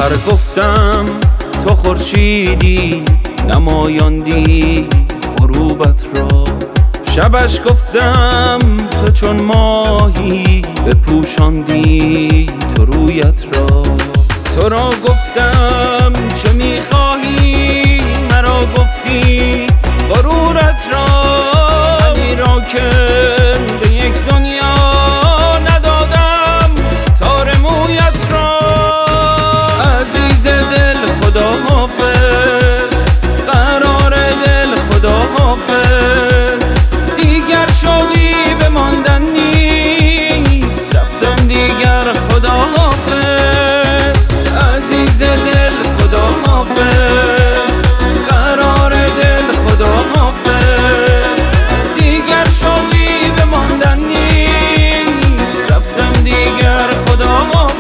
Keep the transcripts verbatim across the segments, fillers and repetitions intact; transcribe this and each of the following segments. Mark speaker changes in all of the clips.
Speaker 1: سحر گفتم تو خورشیدی نمایاندی غروبت را، شبش گفتم تو چون ماهی بپوشاندی تو رویت را. تو را گفتم چه میخواهی مرا گفتی غرورت را، علی را که به یک دنیا ندادم تار مویت را. عزیز دل خدا حافظ، قرار دل خدا حافظ، دیگر شوقی به ماندن نیست رفتم دیگر خدا حافظ. عزیز دل خدا حافظ، قرار دل خدا حافظ، دیگر شوقی به ماندن نیست رفتم دیگر خدا حافظ.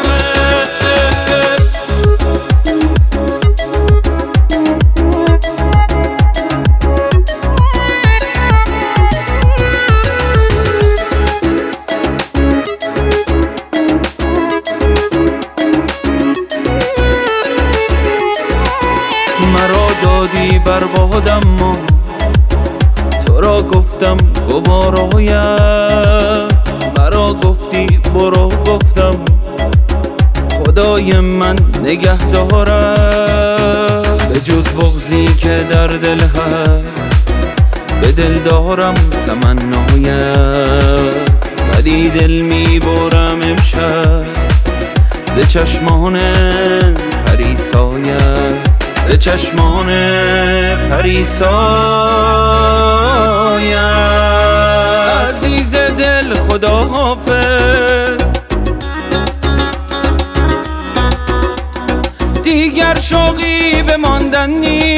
Speaker 1: مرا دادی بربادم ما، تو را گفتم گوارایت، مرا گفتی برو گفتم خدای من نگه دارد. به جز بغضی که در دل هست به دل دارم تمنایت، ولی دل میبرم امشب ز چشمان پریسایت، ز چشمان پریسایت. عزیز دل خدا حافظ، دیگر شوقی به ماندن نیست